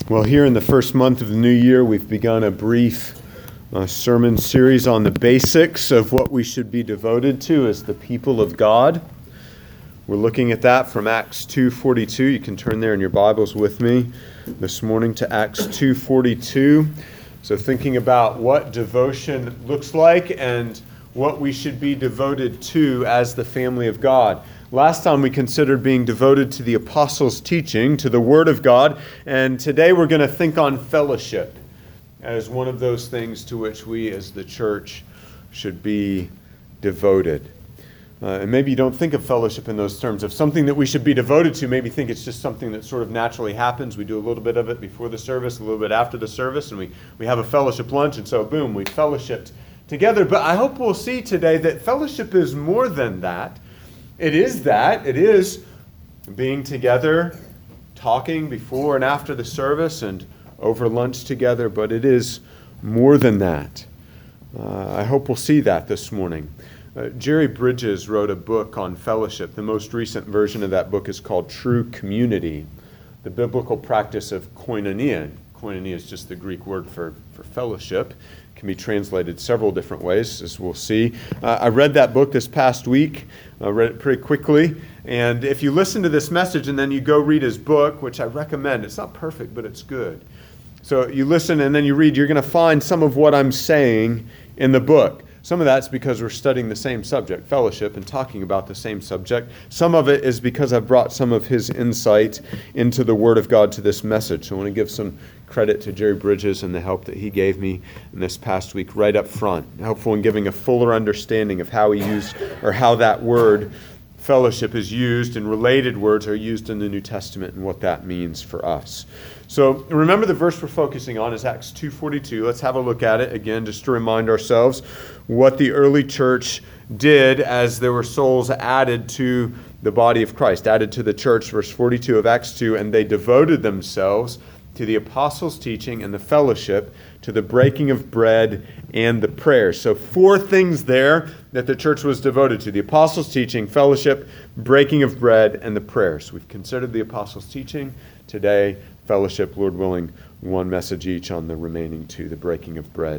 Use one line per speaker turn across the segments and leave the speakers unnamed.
Well, here in the first month of the new year, we've begun a brief sermon series on the basics of what we should be devoted to as the people of God. We're looking at that from Acts 2:42. You can turn there in your Bibles with me this morning to Acts 2:42. So thinking about what devotion looks like and what we should be devoted to as the family of God. Last time we considered being devoted to the apostles' teaching, to the Word of God, and today we're going to think on fellowship as one of those things to which we as the church should be devoted. And maybe you don't think of fellowship in those terms. If something that we should be devoted to, maybe think it's just something that sort of naturally happens. We do a little bit of it before the service, a little bit after the service, and we have a fellowship lunch, and so boom, we fellowshipped together. But I hope we'll see today that fellowship is more than that. It is being together, talking before and after the service and over lunch together, but it is more than that. I hope we'll see that this morning. Jerry Bridges wrote a book on fellowship. The most recent version of that book is called True Community, the biblical practice of koinonia. Koinonia is just the Greek word for fellowship. It can be translated several different ways, as we'll see. I read that book this past week. I read it pretty quickly. And if you listen to this message and then you go read his book, which I recommend, it's not perfect, but it's good. So you listen and then you read, you're going to find some of what I'm saying in the book. Some of that's because we're studying the same subject, fellowship, and talking about the same subject. Some of it is because I've brought some of his insight into the Word of God to this message. So I want to give some credit to Jerry Bridges and the help that he gave me in this past week right up front. Helpful in giving a fuller understanding of how he used, or how that word fellowship is used, and related words are used in the New Testament and what that means for us. So remember, the verse we're focusing on is Acts 2:42. Let's have a look at it again just to remind ourselves what the early church did as there were souls added to the body of Christ, added to the church, verse 42 of Acts 2, and they devoted themselves to the apostles' teaching and the fellowship, to the breaking of bread and the prayers. So 4 things there that the church was devoted to: the apostles' teaching, fellowship, breaking of bread, and the prayers. We've considered the apostles' teaching. Today, fellowship, Lord willing, one message each on the remaining 2, the breaking of bread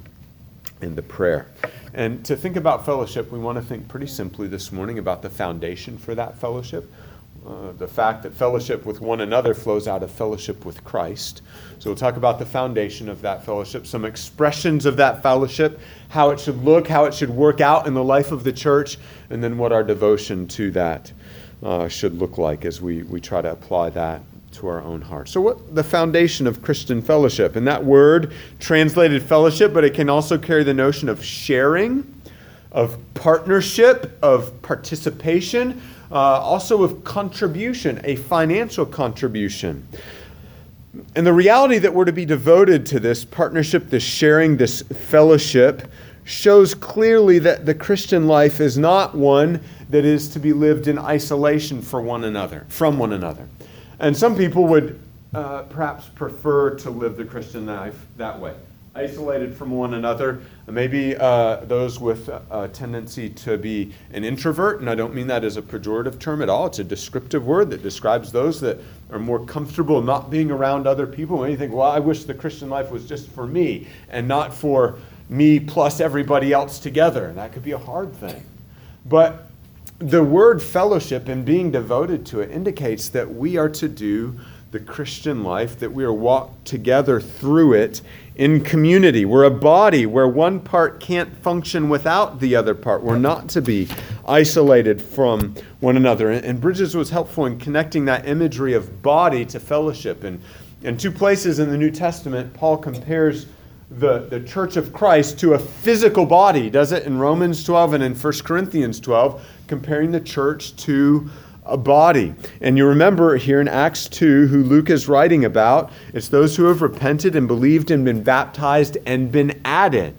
and the prayer. And to think about fellowship, we want to think pretty simply this morning about the foundation for that fellowship. The fact that fellowship with one another flows out of fellowship with Christ. So we'll talk about the foundation of that fellowship, some expressions of that fellowship, how it should look, how it should work out in the life of the church, and then what our devotion to that should look like as we try to apply that to our own hearts. So what the foundation of Christian fellowship? And that word translated fellowship, but it can also carry the notion of sharing, of partnership, of participation, also of contribution, a financial contribution. And the reality that we're to be devoted to this partnership, this sharing, this fellowship, shows clearly that the Christian life is not one that is to be lived in isolation from one another. And some people would perhaps prefer to live the Christian life that way, isolated from one another. Maybe those with a tendency to be an introvert, and I don't mean that as a pejorative term at all. It's a descriptive word that describes those that are more comfortable not being around other people. And you think, well, I wish the Christian life was just for me and not for me plus everybody else together. And that could be a hard thing. But the word fellowship and being devoted to it indicates that we are to do the Christian life, that we are walked together through it in community. We're a body where one part can't function without the other part. We're not to be isolated from one another. And Bridges was helpful in connecting that imagery of body to fellowship. And in 2 places in the New Testament, Paul compares the church of Christ to a physical body. He does it in Romans 12 and in 1 Corinthians 12, comparing the church to a body. And you remember here in Acts 2 who Luke is writing about. It's those who have repented and believed and been baptized and been added.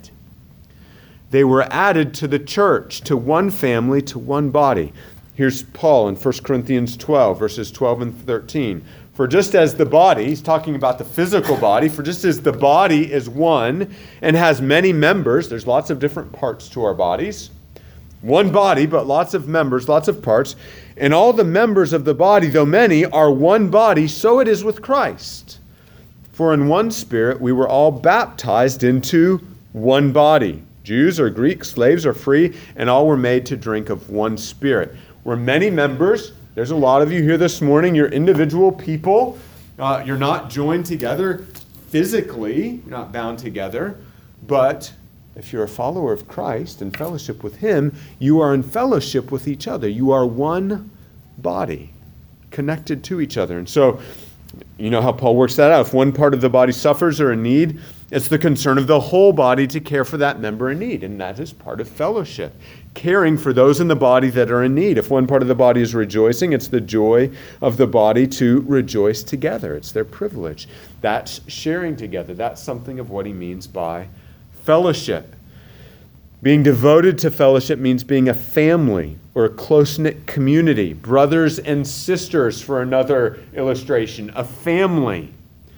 They were added to the church, to one family, to one body. Here's Paul in 1 Corinthians 12, verses 12 and 13. For just as the body, he's talking about the physical body, for just as the body is one and has many members, there's lots of different parts to our bodies. One body, but lots of members, lots of parts. And all the members of the body, though many, are one body, so it is with Christ. For in one Spirit we were all baptized into one body. Jews or Greeks, slaves or free, and all were made to drink of one Spirit. We're many members. There's a lot of you here this morning. You're individual people. You're not joined together physically. You're not bound together. But if you're a follower of Christ and fellowship with Him, you are in fellowship with each other. You are one body, connected to each other. And so, you know how Paul works that out. If one part of the body suffers or in need, it's the concern of the whole body to care for that member in need. And that is part of fellowship, caring for those in the body that are in need. If one part of the body is rejoicing, it's the joy of the body to rejoice together. It's their privilege. That's sharing together. That's something of what he means by fellowship. Being devoted to fellowship means being a family or a close-knit community. Brothers and sisters, for another illustration. A family.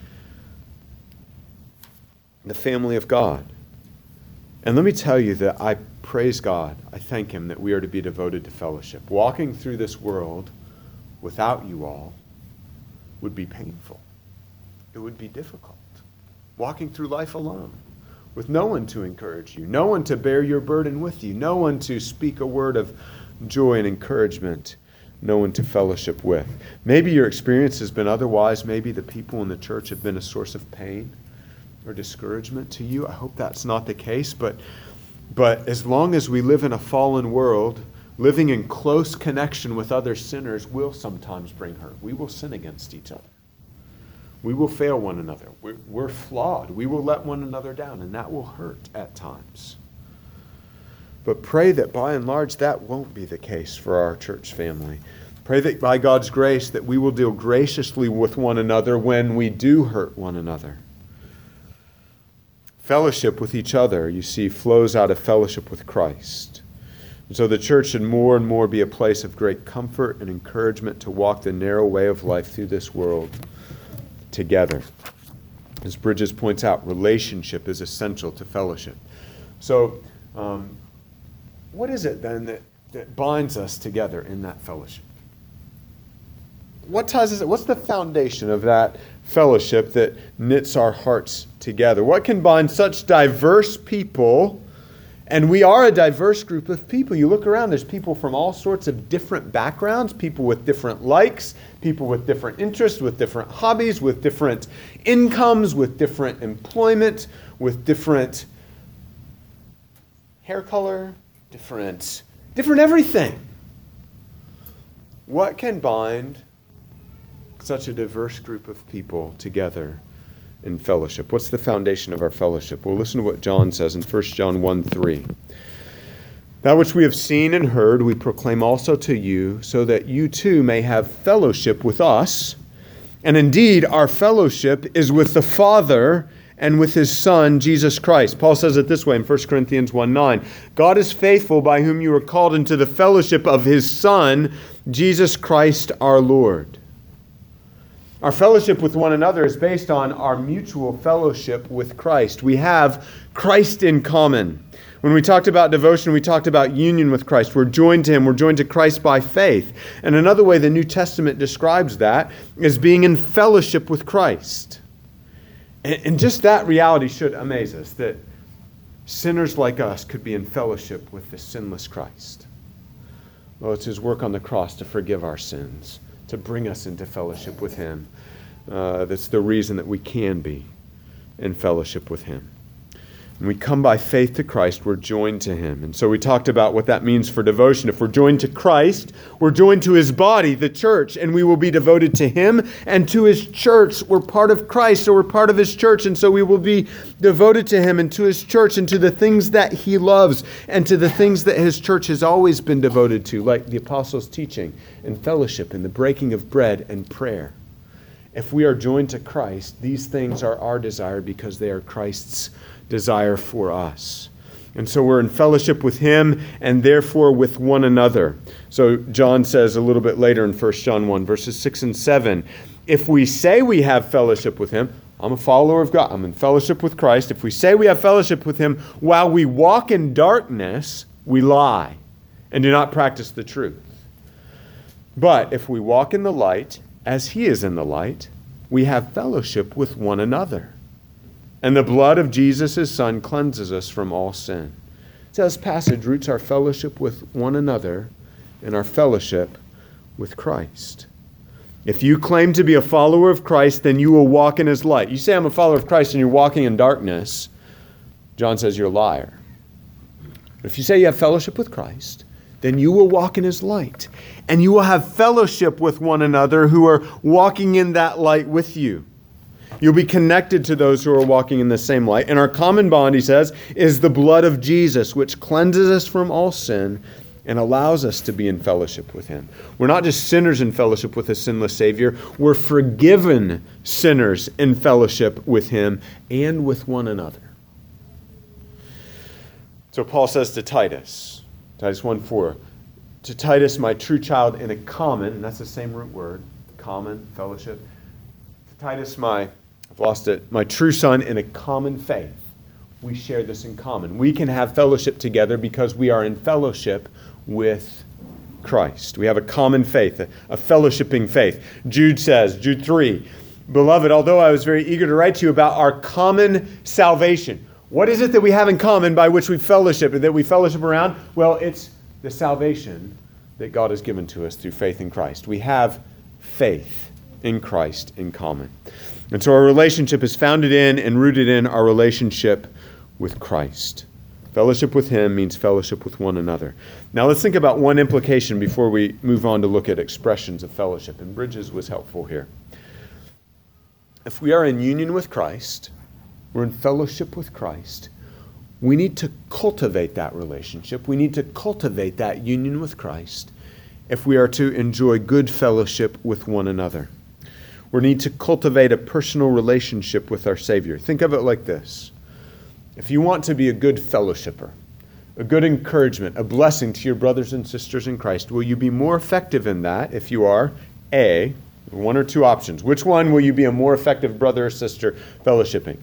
The family of God. And let me tell you that I praise God. I thank Him that we are to be devoted to fellowship. Walking through this world without you all would be painful. It would be difficult. Walking through life alone, with no one to encourage you, no one to bear your burden with you, no one to speak a word of joy and encouragement, no one to fellowship with. Maybe your experience has been otherwise. Maybe the people in the church have been a source of pain or discouragement to you. I hope that's not the case, but as long as we live in a fallen world, living in close connection with other sinners will sometimes bring hurt. We will sin against each other. We will fail one another. We're flawed. We will let one another down, and that will hurt at times. But pray that by and large that won't be the case for our church family. Pray that by God's grace that we will deal graciously with one another when we do hurt one another. Fellowship with each other, you see, flows out of fellowship with Christ. And so the church should more and more be a place of great comfort and encouragement to walk the narrow way of life through this world together. As Bridges points out, relationship is essential to fellowship. So, what is it then that binds us together in that fellowship? What ties us? What's the foundation of that fellowship that knits our hearts together? What can bind such diverse people? And we are a diverse group of people. You look around, there's people from all sorts of different backgrounds, people with different likes, people with different interests, with different hobbies, with different incomes, with different employment, with different hair color, different everything. What can bind such a diverse group of people together in fellowship? What's the foundation of our fellowship? Well, listen to what John says in 1 John 1:3. That which we have seen and heard we proclaim also to you, so that you too may have fellowship with us. And indeed, our fellowship is with the Father and with His Son, Jesus Christ. Paul says it this way in 1 Corinthians 1:9. God is faithful, by whom you are called into the fellowship of His Son, Jesus Christ our Lord. Our fellowship with one another is based on our mutual fellowship with Christ. We have Christ in common. When we talked about devotion, we talked about union with Christ. We're joined to Him. We're joined to Christ by faith. And another way the New Testament describes that is being in fellowship with Christ. And just that reality should amaze us, that sinners like us could be in fellowship with the sinless Christ. Well, it's His work on the cross to forgive our sins, to bring us into fellowship with Him. That's the reason that we can be in fellowship with Him. When we come by faith to Christ, we're joined to Him. And so we talked about what that means for devotion. If we're joined to Christ, we're joined to His body, the church, and we will be devoted to Him and to His church. We're part of Christ, so we're part of His church, and so we will be devoted to Him and to His church and to the things that He loves and to the things that His church has always been devoted to, like the apostles' teaching and fellowship and the breaking of bread and prayer. If we are joined to Christ, these things are our desire because they are Christ's desire for us. And so we're in fellowship with Him and therefore with one another. So John says a little bit later in 1 John 1, verses 6 and 7, if we say we have fellowship with Him, I'm a follower of God, I'm in fellowship with Christ. If we say we have fellowship with Him while we walk in darkness, we lie and do not practice the truth. But if we walk in the light, as He is in the light, we have fellowship with one another. And the blood of Jesus, his Son, cleanses us from all sin. So this passage roots our fellowship with one another and our fellowship with Christ. If you claim to be a follower of Christ, then you will walk in his light. You say, I'm a follower of Christ, and you're walking in darkness. John says you're a liar. But if you say you have fellowship with Christ, then you will walk in his light. And you will have fellowship with one another who are walking in that light with you. You'll be connected to those who are walking in the same light. And our common bond, he says, is the blood of Jesus, which cleanses us from all sin and allows us to be in fellowship with him. We're not just sinners in fellowship with a sinless Savior. We're forgiven sinners in fellowship with him and with one another. So Paul says to Titus 1:4, to Titus, my true child in a common, and that's the same root word, common, fellowship. To Titus, my true son in a common faith. We share this in common. We can have fellowship together because we are in fellowship with Christ. We have a common faith, a fellowshipping faith. Jude 3, beloved, although I was very eager to write to you about our common salvation. What is it that we have in common by which we fellowship, that we fellowship around? Well, it's the salvation that God has given to us through faith in Christ. We have faith in Christ in common. And so our relationship is founded in and rooted in our relationship with Christ. Fellowship with him means fellowship with one another. Now let's think about one implication before we move on to look at expressions of fellowship. And Bridges was helpful here. If we are in union with Christ, we're in fellowship with Christ, we need to cultivate that relationship. We need to cultivate that union with Christ if we are to enjoy good fellowship with one another. We need to cultivate a personal relationship with our Savior. Think of it like this. If you want to be a good fellowshipper, a good encouragement, a blessing to your brothers and sisters in Christ, will you be more effective in that if you are, A, one or two options. Which one will you be a more effective brother or sister fellowshipping?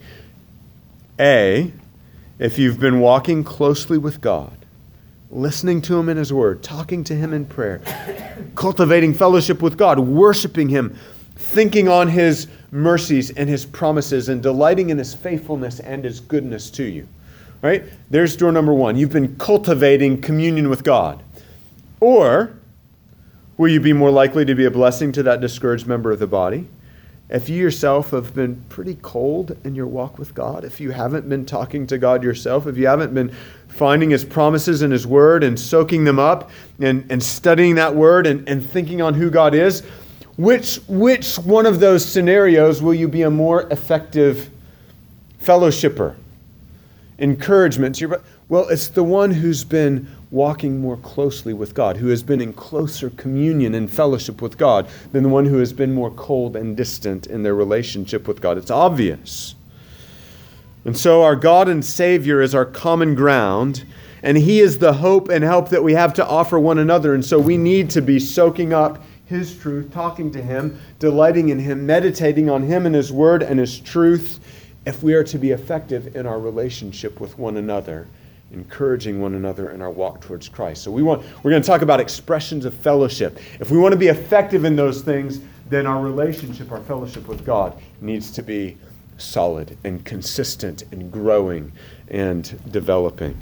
A, if you've been walking closely with God, listening to him in his word, talking to him in prayer, cultivating fellowship with God, worshiping him, thinking on his mercies and his promises, and delighting in his faithfulness and his goodness to you. Right? There's door number one. You've been cultivating communion with God. Or will you be more likely to be a blessing to that discouraged member of the body? If you yourself have been pretty cold in your walk with God, if you haven't been talking to God yourself, if you haven't been finding his promises in his word and soaking them up and studying that word and thinking on who God is, which one of those scenarios will you be a more effective fellowshipper? Encouragement to your, well, it's the one who's been walking more closely with God, who has been in closer communion and fellowship with God than the one who has been more cold and distant in their relationship with God. It's obvious. And so our God and Savior is our common ground, and he is the hope and help that we have to offer one another. And so we need to be soaking up his truth, talking to him, delighting in him, meditating on him and his word and his truth, if we are to be effective in our relationship with one another, encouraging one another in our walk towards Christ. So we're going to talk about expressions of fellowship. If we want to be effective in those things, then our relationship, our fellowship with God needs to be solid and consistent and growing and developing.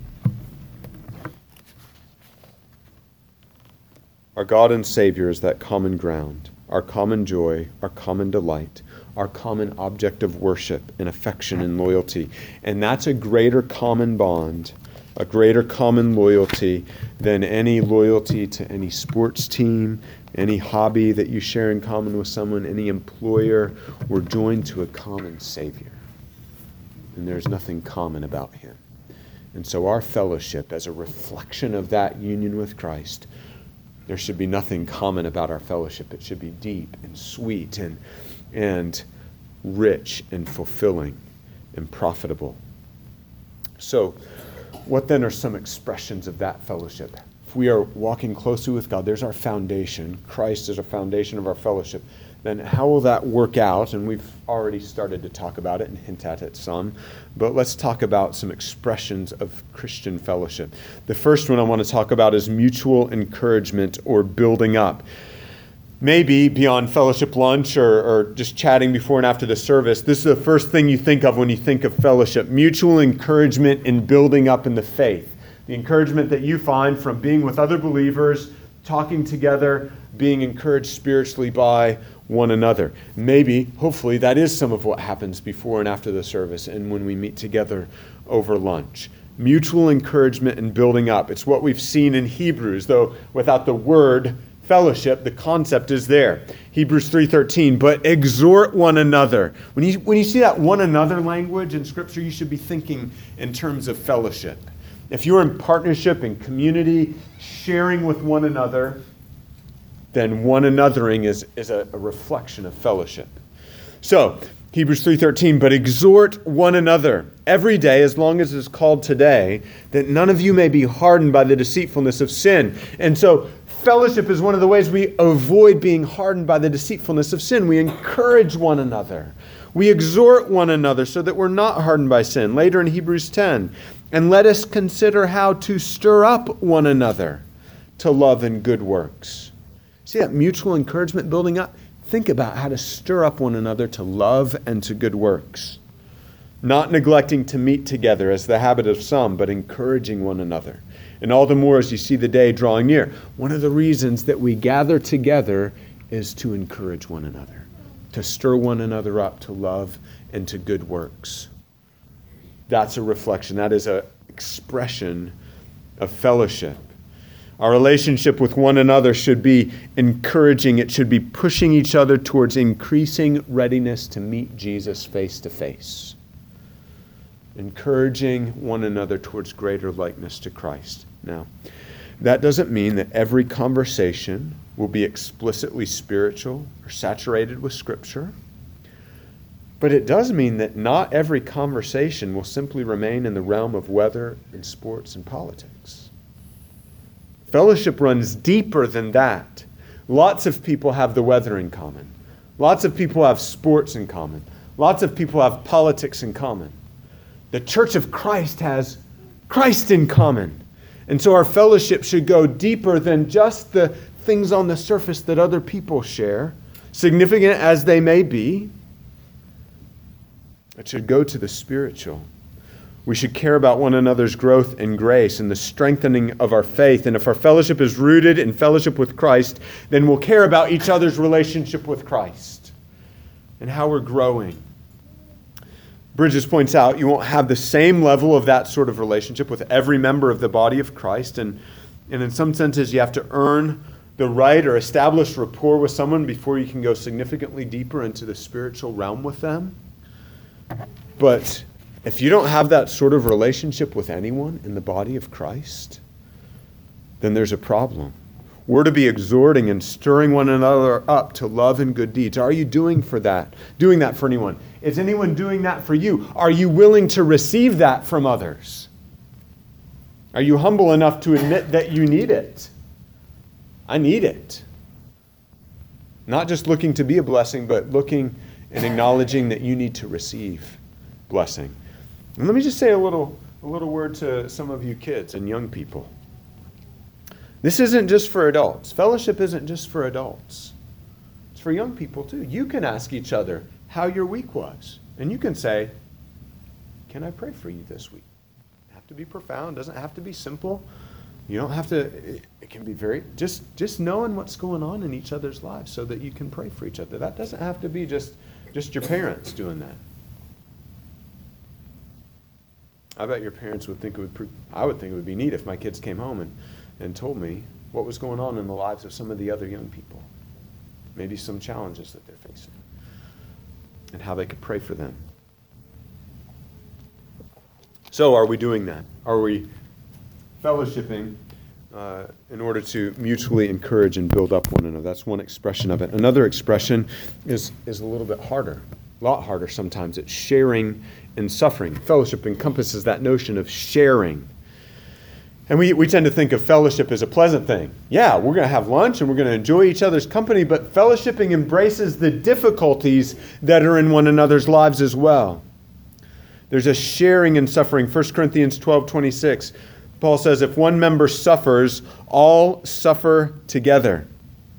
Our God and Savior is that common ground, our common joy, our common delight, our common object of worship and affection and loyalty. And that's a greater common bond, a greater common loyalty than any loyalty to any sports team, any hobby that you share in common with someone, any employer. We're joined to a common Savior. And there's nothing common about him. And so our fellowship, as a reflection of that union with Christ, there should be nothing common about our fellowship. It should be deep and sweet and rich and fulfilling and profitable. So, what then are some expressions of that fellowship? If we are walking closely with God, there's our foundation. Christ is a foundation of our fellowship. Then how will that work out? And we've already started to talk about it and hint at it some. But let's talk about some expressions of Christian fellowship. The first one I want to talk about is mutual encouragement or building up. maybe beyond fellowship lunch or just chatting before and after the service, this is the first thing you think of when you think of fellowship: mutual encouragement in building up in the faith. The encouragement that you find from being with other believers, talking together, being encouraged spiritually by one another. Maybe, hopefully, that is some of what happens before and after the service and when we meet together over lunch. Mutual encouragement and building up. It's what we've seen in Hebrews, though without the word fellowship, the concept is there. Hebrews 3:13, but exhort one another. When you see that one another language in Scripture, you should be thinking in terms of fellowship. If you're in partnership, in community, sharing with one another, then one anothering is a reflection of fellowship. So, Hebrews 3:13, but exhort one another every day, as long as it's called today, that none of you may be hardened by the deceitfulness of sin. And so, fellowship is one of the ways we avoid being hardened by the deceitfulness of sin. We encourage one another. We exhort one another so that we're not hardened by sin. Later in Hebrews 10, and let us consider how to stir up one another to love and good works. See that mutual encouragement building up? Think about how to stir up one another to love and to good works. Not neglecting to meet together as the habit of some, but encouraging one another. And all the more as you see the day drawing near. One of the reasons that we gather together is to encourage one another, to stir one another up to love and to good works. That's a reflection. That is an expression of fellowship. Our relationship with one another should be encouraging. It should be pushing each other towards increasing readiness to meet Jesus face to face. Encouraging one another towards greater likeness to Christ. Now, that doesn't mean that every conversation will be explicitly spiritual or saturated with Scripture. But it does mean that not every conversation will simply remain in the realm of weather and sports and politics. Fellowship runs deeper than that. Lots of people have the weather in common. Lots of people have sports in common. Lots of people have politics in common. The Church of Christ has Christ in common. And so our fellowship should go deeper than just the things on the surface that other people share, significant as they may be. It should go to the spiritual. We should care about one another's growth and grace and the strengthening of our faith. And if our fellowship is rooted in fellowship with Christ, then we'll care about each other's relationship with Christ and how we're growing. Bridges points out you won't have the same level of that sort of relationship with every member of the body of Christ. And in some senses, you have to earn the right or establish rapport with someone before you can go significantly deeper into the spiritual realm with them. But if you don't have that sort of relationship with anyone in the body of Christ, then there's a problem. We're to be exhorting and stirring one another up to love and good deeds. Are you doing that for anyone? Is anyone doing that for you? Are you willing to receive that from others? Are you humble enough to admit that you need it? I need it. Not just looking to be a blessing, but looking and acknowledging that you need to receive blessing. And let me just say a little word to some of you kids and young people. This isn't just for adults. Fellowship isn't just for adults. It's for young people too. You can ask each other how your week was. And you can say, can I pray for you this week? It doesn't have to be profound. It doesn't have to be simple. You don't have to, it can be very, just knowing what's going on in each other's lives so that you can pray for each other. That doesn't have to be just your parents doing that. I bet your parents would think I would think it would be neat if my kids came home and told me what was going on in the lives of some of the other young people. Maybe some challenges that they're facing. And how they could pray for them. So are we doing that? Are we fellowshipping in order to mutually encourage and build up one another? That's one expression of it. Another expression is a little bit harder. A lot harder sometimes. It's sharing and suffering. Fellowship encompasses that notion of sharing. And we tend to think of fellowship as a pleasant thing. Yeah, we're going to have lunch and we're going to enjoy each other's company, but fellowshipping embraces the difficulties that are in one another's lives as well. There's a sharing and suffering. 1 Corinthians 12:26, Paul says, if one member suffers, all suffer together.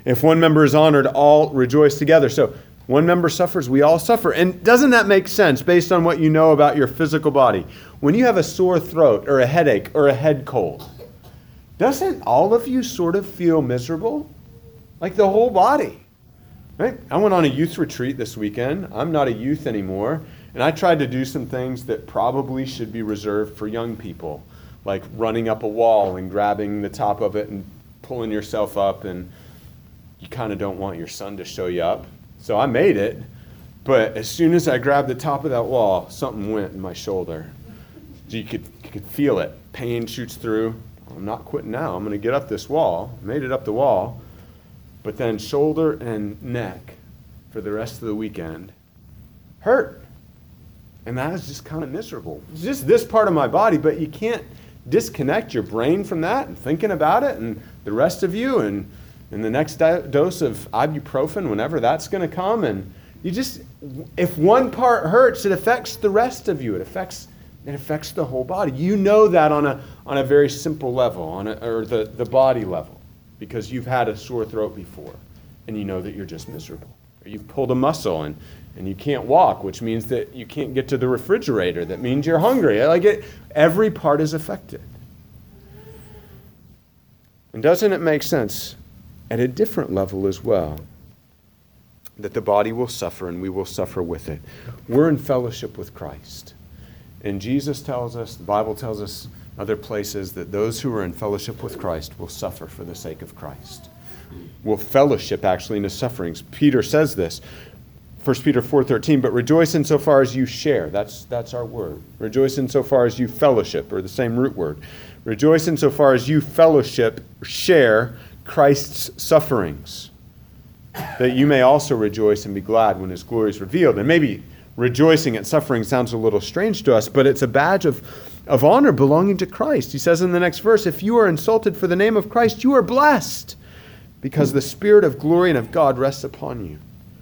If one member is honored, all rejoice together. So one member suffers, we all suffer. And doesn't that make sense based on what you know about your physical body? When you have a sore throat or a headache or a head cold, doesn't all of you sort of feel miserable? Like the whole body, right? I went on a youth retreat this weekend. I'm not a youth anymore. And I tried to do some things that probably should be reserved for young people, like running up a wall and grabbing the top of it and pulling yourself up, and you kind of don't want your son to show you up. So I made it, but as soon as I grabbed the top of that wall, something went in my shoulder. You could feel it. Pain shoots through. I'm not quitting now. I'm going to get up this wall. Made it up the wall. But then shoulder and neck for the rest of the weekend hurt. And that is just kind of miserable. It's just this part of my body, but you can't disconnect your brain from that and thinking about it, and the rest of you, and the next dose of ibuprofen, whenever that's going to come. And you just, if one part hurts, it affects the rest of you. It affects the whole body. You know that on a very simple level, or the body level, because you've had a sore throat before, and you know that you're just miserable. Or you've pulled a muscle and you can't walk, which means that you can't get to the refrigerator. That means you're hungry. Every part is affected. And doesn't it make sense at a different level as well that the body will suffer and we will suffer with it? We're in fellowship with Christ. And Jesus tells us, the Bible tells us other places, that those who are in fellowship with Christ will suffer for the sake of Christ. Will fellowship actually in his sufferings. Peter says this, 1 Peter 4:13, but rejoice insofar as you share. That's our word. Rejoice insofar as you fellowship, or the same root word. Rejoice insofar as you fellowship, share Christ's sufferings, that you may also rejoice and be glad when his glory is revealed. And maybe rejoicing at suffering sounds a little strange to us, but it's a badge of honor belonging to Christ. He says in the next verse, if you are insulted for the name of Christ, you are blessed, because the Spirit of glory and of God rests upon you.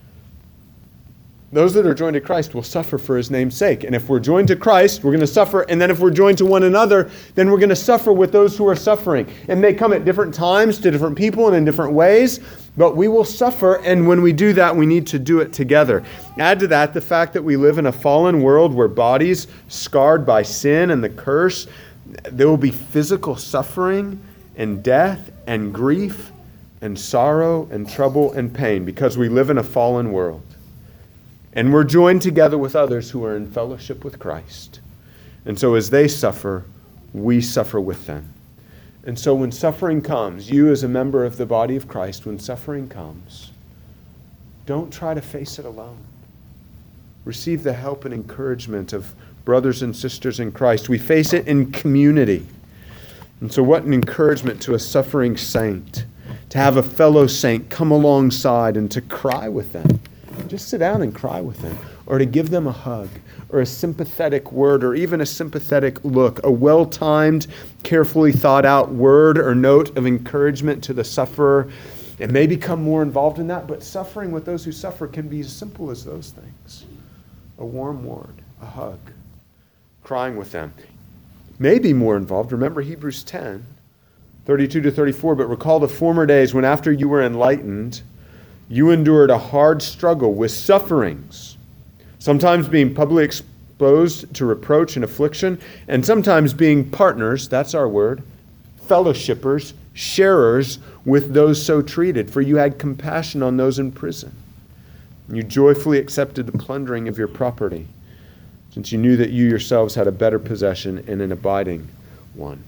Those that are joined to Christ will suffer for his name's sake. And if we're joined to Christ, we're going to suffer. And then if we're joined to one another, then we're going to suffer with those who are suffering. It may come at different times to different people and in different ways, but we will suffer. And when we do that, we need to do it together. Add to that the fact that we live in a fallen world where bodies scarred by sin and the curse, there will be physical suffering and death and grief and sorrow and trouble and pain, because we live in a fallen world. And we're joined together with others who are in fellowship with Christ. And so as they suffer, we suffer with them. And so when suffering comes, you as a member of the body of Christ, when suffering comes, don't try to face it alone. Receive the help and encouragement of brothers and sisters in Christ. We face it in community. And so what an encouragement to a suffering saint, to have a fellow saint come alongside and to cry with them. Just sit down and cry with them, or to give them a hug, or a sympathetic word, or even a sympathetic look, a well-timed, carefully thought out word or note of encouragement to the sufferer. It may become more involved in that, but suffering with those who suffer can be as simple as those things. A warm word, a hug, crying with them. May be more involved. Remember Hebrews 10, 32 to 34, but recall the former days when after you were enlightened, you endured a hard struggle with sufferings, sometimes being publicly exposed to reproach and affliction, and sometimes being partners, that's our word, fellowshippers, sharers with those so treated, for you had compassion on those in prison. You joyfully accepted the plundering of your property, since you knew that you yourselves had a better possession and an abiding one.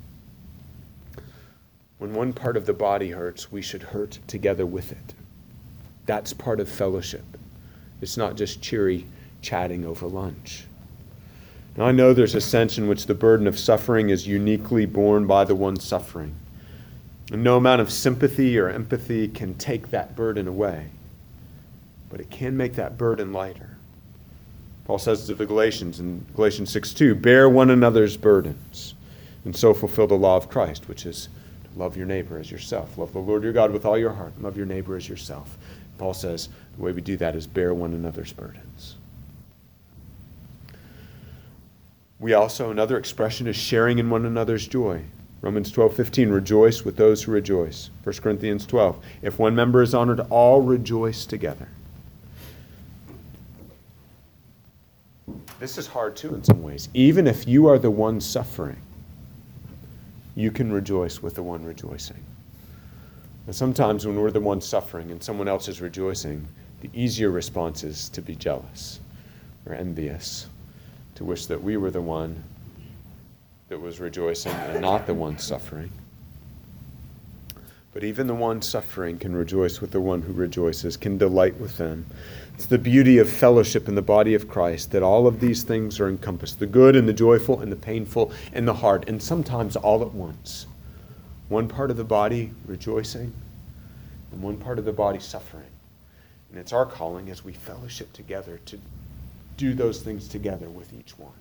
When one part of the body hurts, we should hurt together with it. That's part of fellowship. It's not just cheery chatting over lunch. Now, I know there's a sense in which the burden of suffering is uniquely borne by the one suffering. And no amount of sympathy or empathy can take that burden away. But it can make that burden lighter. Paul says to the Galatians in Galatians 6:2, bear one another's burdens, and so fulfill the law of Christ, which is to love your neighbor as yourself. Love the Lord your God with all your heart, and love your neighbor as yourself. Paul says the way we do that is bear one another's burdens. We also, another expression is sharing in one another's joy. Romans 12:15, rejoice with those who rejoice. 1 Corinthians 12, if one member is honored, all rejoice together. This is hard too in some ways. Even if you are the one suffering, you can rejoice with the one rejoicing. And sometimes when we're the one suffering and someone else is rejoicing, the easier response is to be jealous or envious, to wish that we were the one that was rejoicing and not the one suffering. But even the one suffering can rejoice with the one who rejoices, can delight with them. It's the beauty of fellowship in the body of Christ that all of these things are encompassed, the good and the joyful and the painful and the hard, and sometimes all at once. One part of the body rejoicing and one part of the body suffering. And it's our calling as we fellowship together to do those things together with each one.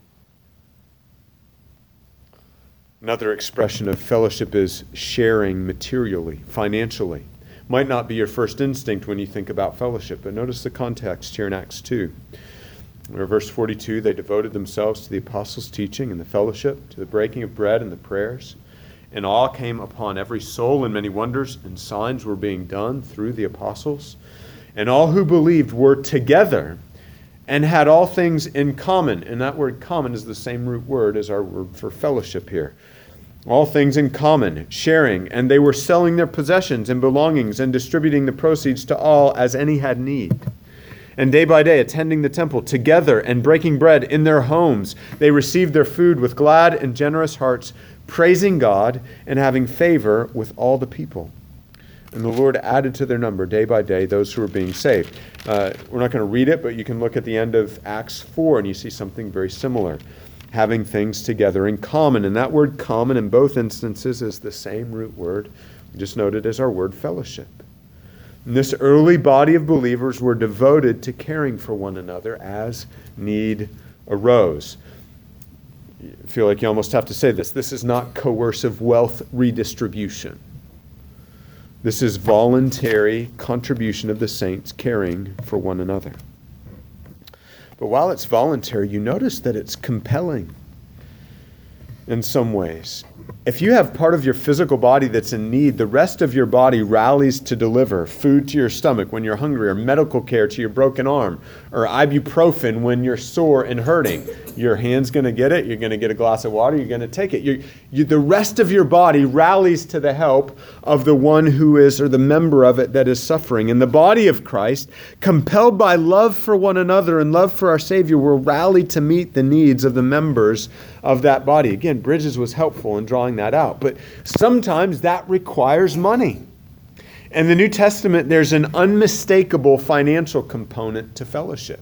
Another expression of fellowship is sharing materially, financially. Might not be your first instinct when you think about fellowship, but notice the context here in Acts 2. Where verse 42, they devoted themselves to the apostles' teaching and the fellowship, to the breaking of bread and the prayers. And awe came upon every soul, and many wonders and signs were being done through the apostles. And all who believed were together and had all things in common. And that word common is the same root word as our word for fellowship here. All things in common, sharing, and they were selling their possessions and belongings and distributing the proceeds to all as any had need. And day by day, attending the temple together and breaking bread in their homes, they received their food with glad and generous hearts, praising God and having favor with all the people. And the Lord added to their number day by day those who were being saved. We're not going to read it, but you can look at the end of Acts 4 and you see something very similar. Having things together in common. And that word common in both instances is the same root word we just noted as our word fellowship. And this early body of believers were devoted to caring for one another as need arose. I feel like you almost have to say this. This is not coercive wealth redistribution. This is voluntary contribution of the saints caring for one another. But while it's voluntary, you notice that it's compelling in some ways. If you have part of your physical body that's in need, the rest of your body rallies to deliver food to your stomach when you're hungry, or medical care to your broken arm, or ibuprofen when you're sore and hurting. Your hand's going to get it. You're going to get a glass of water. You're going to take it. The rest of your body rallies to the help of the one who is, or the member of it that is suffering. And the body of Christ, compelled by love for one another and love for our Savior, will rally to meet the needs of the members of that body. Again, Bridges was helpful in drawing that out. But sometimes that requires money. In the New Testament, there's an unmistakable financial component to fellowship.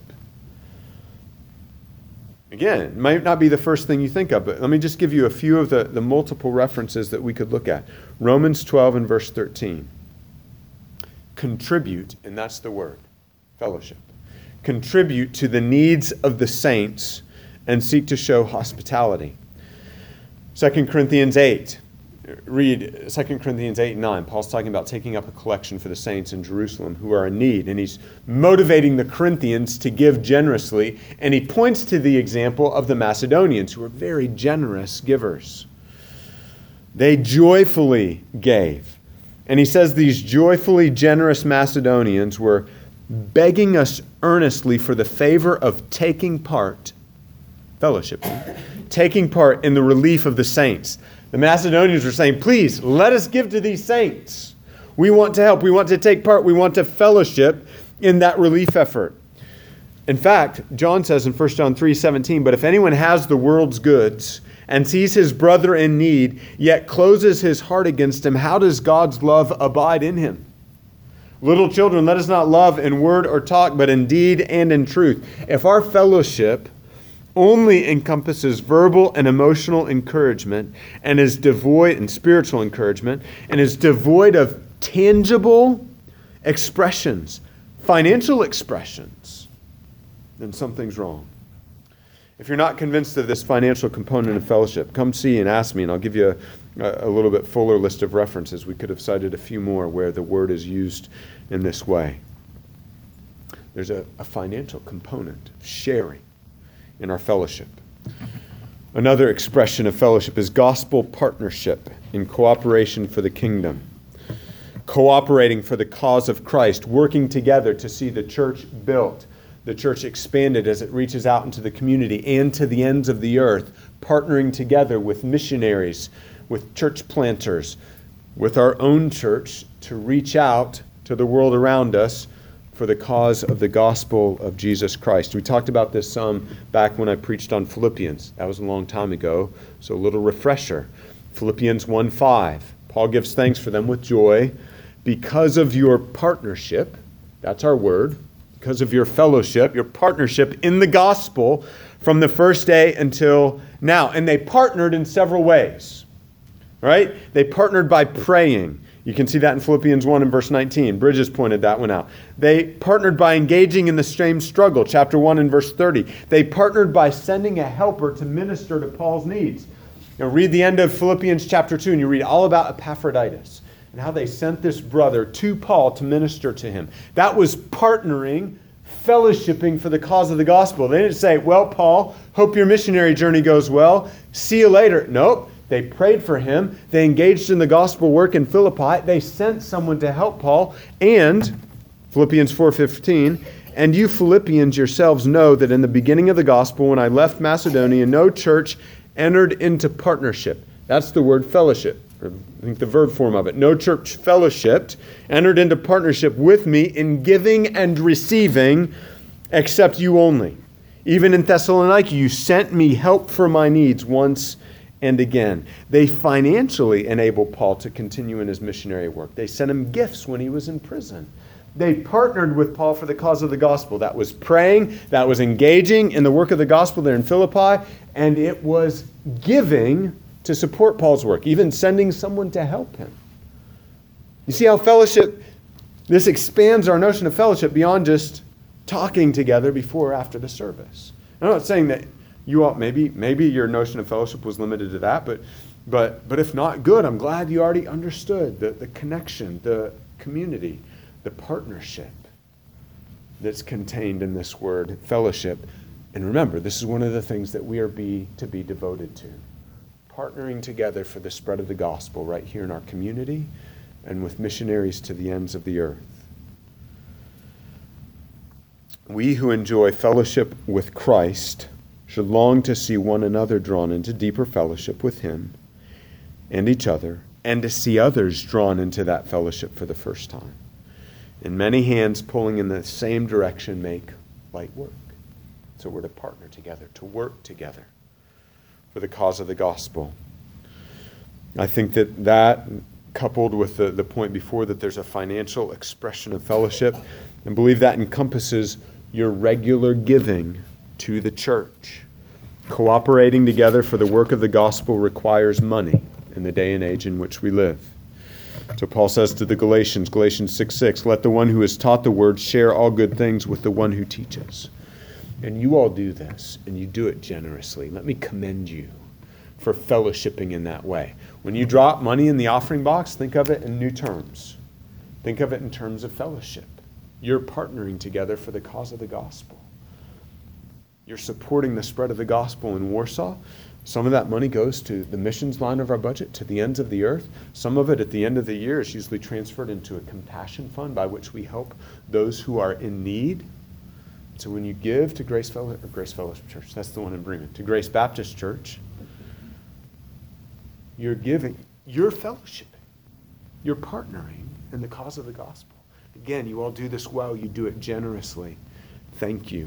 Again, it might not be the first thing you think of, but let me just give you a few of the multiple references that we could look at. Romans 12 and verse 13. Contribute, and that's the word, fellowship. Contribute to the needs of the saints and seek to show hospitality. 2 Corinthians 8. Read 2 Corinthians 8 and 9. Paul's talking about taking up a collection for the saints in Jerusalem who are in need. And he's motivating the Corinthians to give generously. And he points to the example of the Macedonians, who are very generous givers. They joyfully gave. And he says these joyfully generous Macedonians were begging us earnestly for the favor of taking part, fellowshipping, taking part in the relief of the saints. The Macedonians were saying, please, let us give to these saints. We want to help. We want to take part. We want to fellowship in that relief effort. In fact, John says in 1 John 3:17, but if anyone has the world's goods and sees his brother in need, yet closes his heart against him, how does God's love abide in him? Little children, let us not love in word or talk, but in deed and in truth. If our fellowship only encompasses verbal and emotional encouragement and is devoid, and spiritual encouragement, and is devoid of tangible expressions, financial expressions, then something's wrong. If you're not convinced of this financial component of fellowship, come see and ask me, and I'll give you a little bit fuller list of references. We could have cited a few more where the word is used in this way. There's a financial component of sharing in our fellowship. Another expression of fellowship is gospel partnership in cooperation for the kingdom. Cooperating for the cause of Christ, working together to see the church built, the church expanded as it reaches out into the community and to the ends of the earth, partnering together with missionaries, with church planters, with our own church to reach out to the world around us for the cause of the gospel of Jesus Christ. We talked about this some back when I preached on Philippians. That was a long time ago, so a little refresher. Philippians 1:5. Paul gives thanks for them with joy because of your partnership. That's our word. Because of your fellowship, your partnership in the gospel from the first day until now. And they partnered in several ways, right? They partnered by praying. You can see that in Philippians 1 and verse 19. Bridges pointed that one out. They partnered by engaging in the same struggle, chapter 1 and verse 30. They partnered by sending a helper to minister to Paul's needs. Now read the end of Philippians chapter 2 and you read all about Epaphroditus and how they sent this brother to Paul to minister to him. That was partnering, fellowshipping for the cause of the gospel. They didn't say, well, Paul, hope your missionary journey goes well. See you later. Nope. They prayed for him. They engaged in the gospel work in Philippi. They sent someone to help Paul. And, Philippians 4:15, and you Philippians yourselves know that in the beginning of the gospel, when I left Macedonia, no church entered into partnership. That's the word fellowship, or I think the verb form of it. No church fellowshipped, entered into partnership with me in giving and receiving, except you only. Even in Thessalonica, you sent me help for my needs once and again. They financially enabled Paul to continue in his missionary work. They sent him gifts when he was in prison. They partnered with Paul for the cause of the gospel. That was praying, that was engaging in the work of the gospel there in Philippi, and it was giving to support Paul's work, even sending someone to help him. You see how fellowship, this expands our notion of fellowship beyond just talking together before or after the service. I'm not saying that you all, maybe your notion of fellowship was limited to that, but if not, good. I'm glad you already understood the connection, the community, the partnership that's contained in this word, fellowship. And remember, this is one of the things that we are to be devoted to. Partnering together for the spread of the gospel right here in our community and with missionaries to the ends of the earth. We who enjoy fellowship with Christ should long to see one another drawn into deeper fellowship with Him and each other, and to see others drawn into that fellowship for the first time. And many hands pulling in the same direction make light work. So we're to partner together, to work together for the cause of the gospel. I think that coupled with the point before that there's a financial expression of fellowship, and believe that encompasses your regular giving to the church. Cooperating together for the work of the gospel requires money in the day and age in which we live. So Paul says to the Galatians 6:6, let the one who has taught the word share all good things with the one who teaches. And you all do this, and you do it generously. Let me commend you for fellowshipping in that way. When you drop money in the offering box, think of it in new terms. Think of it in terms of fellowship. You're partnering together for the cause of the gospel. You're supporting the spread of the gospel in Warsaw. Some of that money goes to the missions line of our budget, to the ends of the earth. Some of it at the end of the year is usually transferred into a compassion fund by which we help those who are in need. So when you give to Grace Fellowship Church, that's the one in Bremen, to Grace Baptist Church, you're giving, you're fellowshipping, you're partnering in the cause of the gospel. Again, you all do this well, you do it generously. Thank you.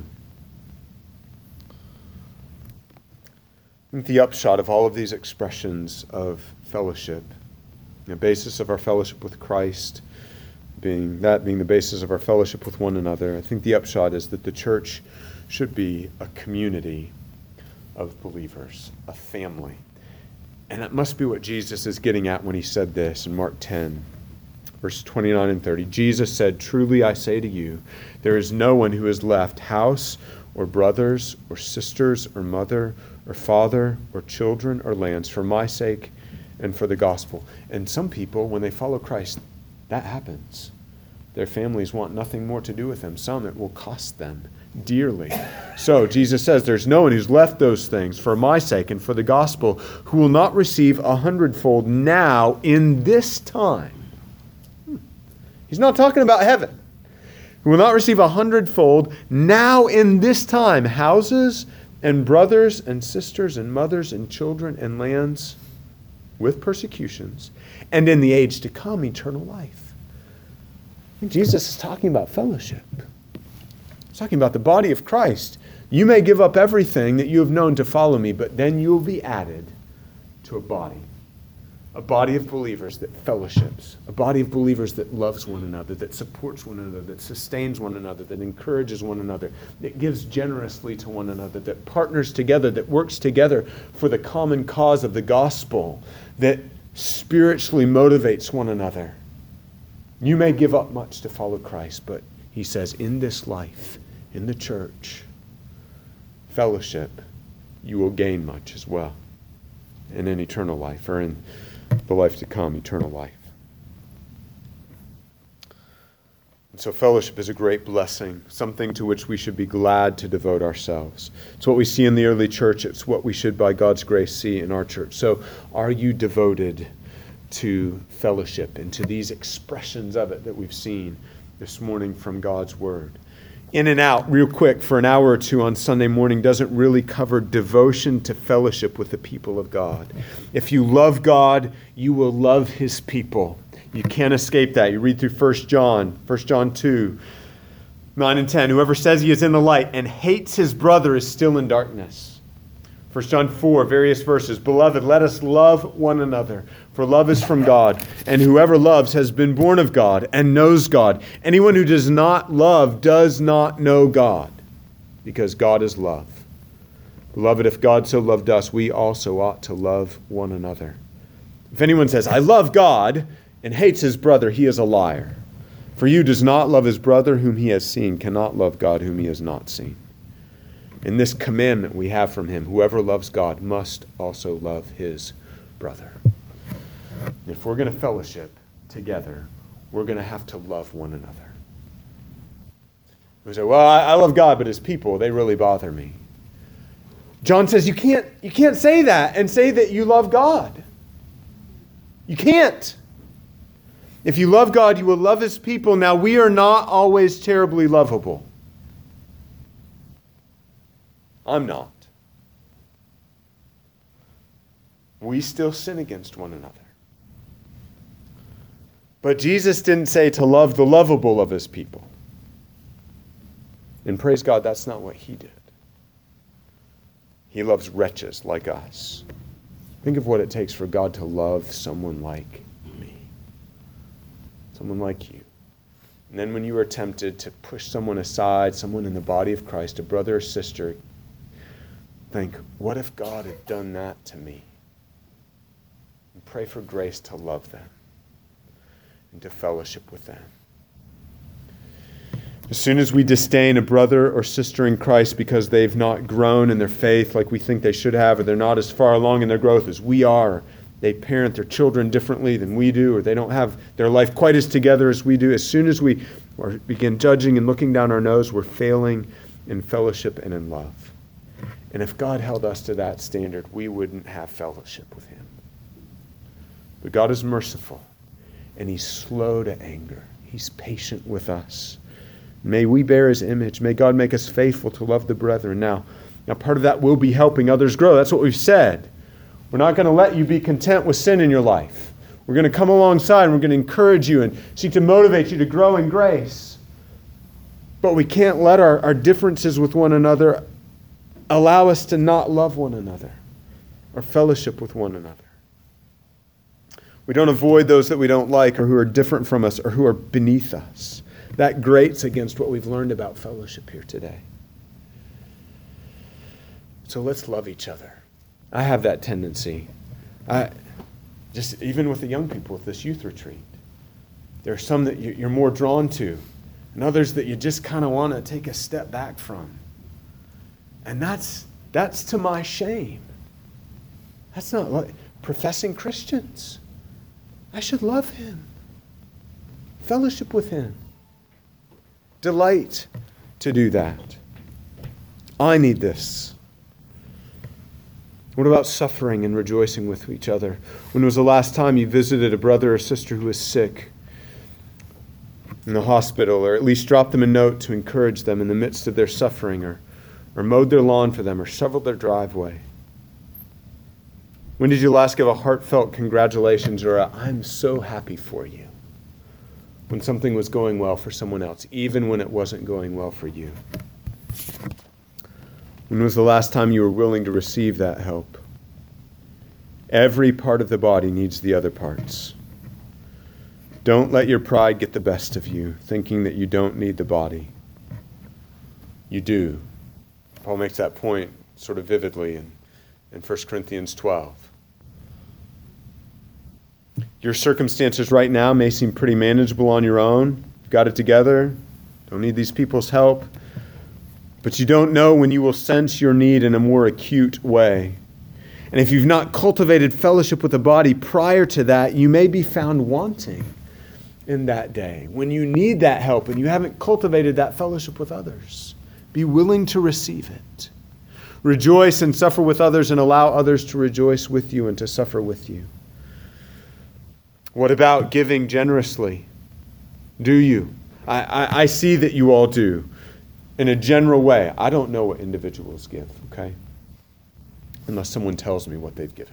I think the upshot of all of these expressions of fellowship, the basis of our fellowship with Christ, being the basis of our fellowship with one another, I think the upshot is that the church should be a community of believers, a family. And that must be what Jesus is getting at when he said this in Mark 10, verses 29 and 30. Jesus said, truly I say to you, there is no one who has left house or brothers or sisters or mother or father or children or lands for my sake and for the gospel. And some people, when they follow Christ, that happens. Their families want nothing more to do with them. Some, it will cost them dearly. So Jesus says, there's no one who's left those things for my sake and for the gospel who will not receive 100-fold now in this time. He's not talking about heaven. Who will not receive 100-fold now in this time, houses and brothers and sisters and mothers and children and lands with persecutions, and in the age to come, eternal life. Jesus is talking about fellowship. He's talking about the body of Christ. You may give up everything that you have known to follow me, but then you will be added to a body of believers that fellowships, a body of believers that loves one another, that supports one another, that sustains one another, that encourages one another, that gives generously to one another, that partners together, that works together for the common cause of the gospel, that spiritually motivates one another. You may give up much to follow Christ, but he says, in this life, in the church, fellowship, you will gain much as well. And in eternal life, or in the life to come, eternal life. And so fellowship is a great blessing, something to which we should be glad to devote ourselves. It's what we see in the early church. It's what we should, by God's grace, see in our church. So are you devoted to fellowship and to these expressions of it that we've seen this morning from God's Word? In and out, real quick, for an hour or two on Sunday morning doesn't really cover devotion to fellowship with the people of God. If you love God, you will love His people. You can't escape that. You read through 1 John 2, 9 and 10. Whoever says he is in the light and hates his brother is still in darkness. 1 John 4, various verses. Beloved, let us love one another, for love is from God, and whoever loves has been born of God and knows God. Anyone who does not love does not know God, because God is love. Beloved, if God so loved us, we also ought to love one another. If anyone says, I love God, and hates his brother, he is a liar. For you does not love his brother whom he has seen, cannot love God whom he has not seen. In this commandment we have from him, whoever loves God must also love his brother. If we're going to fellowship together, we're going to have to love one another. We say, well, I love God, but his people, they really bother me. John says you can't say that and say that you love God. You can't. If you love God, you will love his people. Now, we are not always terribly lovable. I'm not. We still sin against one another. But Jesus didn't say to love the lovable of his people. And praise God, that's not what he did. He loves wretches like us. Think of what it takes for God to love someone like me. Someone like you. And then when you are tempted to push someone aside, someone in the body of Christ, a brother or sister, think, what if God had done that to me? And pray for grace to love them and to fellowship with them. As soon as we disdain a brother or sister in Christ because they've not grown in their faith like we think they should have, or they're not as far along in their growth as we are, they parent their children differently than we do, or they don't have their life quite as together as we do, as soon as we begin judging and looking down our nose, we're failing in fellowship and in love. And if God held us to that standard, we wouldn't have fellowship with him. But God is merciful, and he's slow to anger. He's patient with us. May we bear his image. May God make us faithful to love the brethren. Now part of that will be helping others grow. That's what we've said. We're not going to let you be content with sin in your life. We're going to come alongside and we're going to encourage you and seek to motivate you to grow in grace. But we can't let our differences with one another allow us to not love one another or fellowship with one another. We don't avoid those that we don't like or who are different from us or who are beneath us. That grates against what we've learned about fellowship here today. So let's love each other. I have that tendency. Just even with the young people with this youth retreat. There are some that you're more drawn to, and others that you just kind of want to take a step back from. And that's to my shame. That's not like professing Christians. I should love him. Fellowship with him. Delight to do that. I need this. What about suffering and rejoicing with each other? When was the last time you visited a brother or sister who was sick in the hospital, or at least dropped them a note to encourage them in the midst of their suffering, or mowed their lawn for them, or shoveled their driveway? When did you last give a heartfelt congratulations or a "I'm so happy for you" when something was going well for someone else, even when it wasn't going well for you? When was the last time you were willing to receive that help? Every part of the body needs the other parts. Don't let your pride get the best of you, thinking that you don't need the body. You do. Paul makes that point sort of vividly in 1 Corinthians 12. Your circumstances right now may seem pretty manageable on your own. You've got it together. Don't need these people's help. But you don't know when you will sense your need in a more acute way. And if you've not cultivated fellowship with the body prior to that, you may be found wanting in that day when you need that help and you haven't cultivated that fellowship with others. Be willing to receive it. Rejoice and suffer with others, and allow others to rejoice with you and to suffer with you. What about giving generously? Do you? I see that you all do. In a general way. I don't know what individuals give, okay? Unless someone tells me what they've given.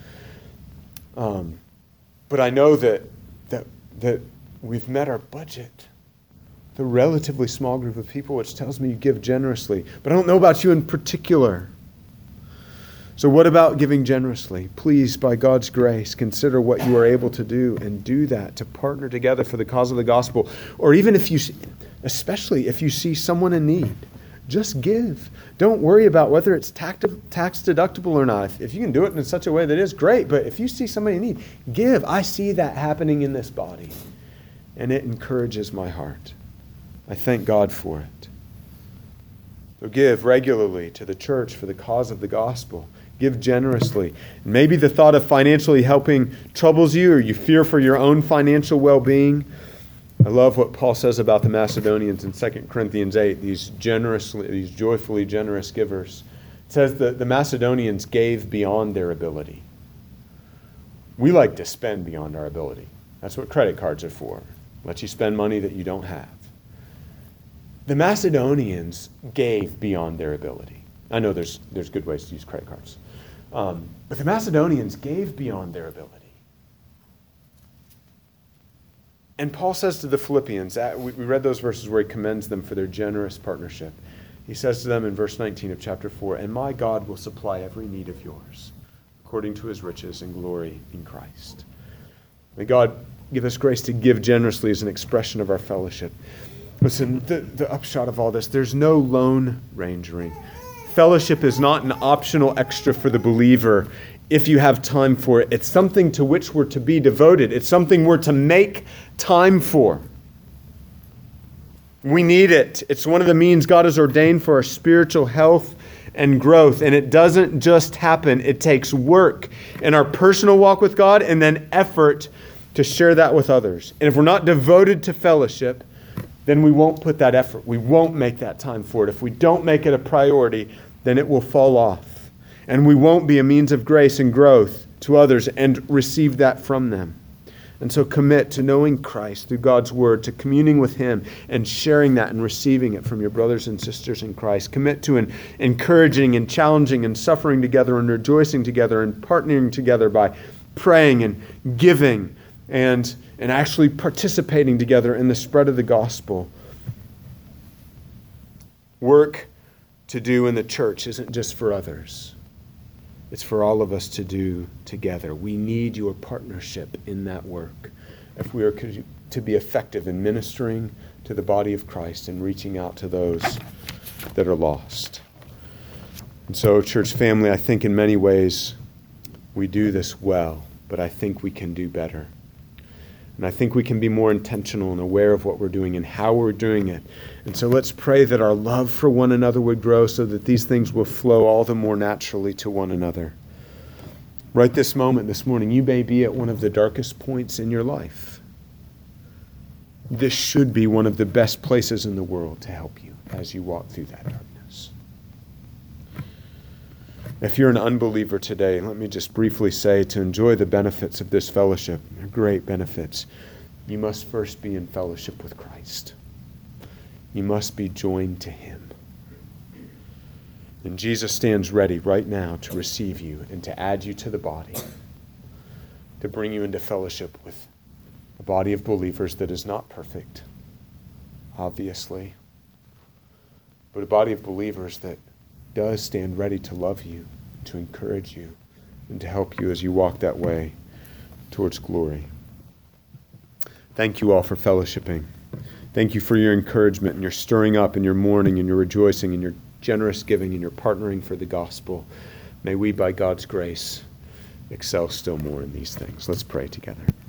But I know that we've met our budget. The relatively small group of people, which tells me you give generously. But I don't know about you in particular. So what about giving generously? Please, by God's grace, consider what you are able to do and do that to partner together for the cause of the gospel. Or even especially if you see someone in need, just give. Don't worry about whether it's tax deductible or not. If you can do it in such a way that is great, but if you see somebody in need, give. I see that happening in this body, and it encourages my heart. I thank God for it. So give regularly to the church for the cause of the gospel. Give generously. Maybe the thought of financially helping troubles you, or you fear for your own financial well-being. I love what Paul says about the Macedonians in 2 Corinthians 8, these joyfully generous givers. It says that the Macedonians gave beyond their ability. We like to spend beyond our ability. That's what credit cards are for. Let you spend money that you don't have. The Macedonians gave beyond their ability. I know there's good ways to use credit cards. But the Macedonians gave beyond their ability. And Paul says to the Philippians, we read those verses where he commends them for their generous partnership. He says to them in verse 19 of chapter 4, "And my God will supply every need of yours, according to his riches and glory in Christ." May God give us grace to give generously as an expression of our fellowship. Listen, the upshot of all this, there's no lone rangering. Fellowship is not an optional extra for the believer if you have time for it. It's something to which we're to be devoted. It's something we're to make time for. We need it. It's one of the means God has ordained for our spiritual health and growth. And it doesn't just happen. It takes work in our personal walk with God and then effort to share that with others. And if we're not devoted to fellowship, then we won't put that effort. We won't make that time for it. If we don't make it a priority, then it will fall off. And we won't be a means of grace and growth to others and receive that from them. And so commit to knowing Christ through God's word, to communing with him and sharing that and receiving it from your brothers and sisters in Christ. Commit to encouraging and challenging and suffering together and rejoicing together and partnering together by praying and giving and actually participating together in the spread of the gospel. Work to do in the church isn't just for others. It's for all of us to do together. We need your partnership in that work if we are to be effective in ministering to the body of Christ and reaching out to those that are lost. And so, church family, I think in many ways we do this well, but I think we can do better. And I think we can be more intentional and aware of what we're doing and how we're doing it. And so let's pray that our love for one another would grow so that these things will flow all the more naturally to one another. Right this moment, this morning, you may be at one of the darkest points in your life. This should be one of the best places in the world to help you as you walk through that darkness. If you're an unbeliever today, let me just briefly say, to enjoy the benefits of this fellowship, great benefits, you must first be in fellowship with Christ. You must be joined to him. And Jesus stands ready right now to receive you and to add you to the body, to bring you into fellowship with a body of believers that is not perfect, obviously, but a body of believers that does stand ready to love you, to encourage you, and to help you as you walk that way towards glory. Thank you all for fellowshipping. Thank you for your encouragement and your stirring up and your mourning and your rejoicing and your generous giving and your partnering for the gospel. May we, by God's grace, excel still more in these things. Let's pray together.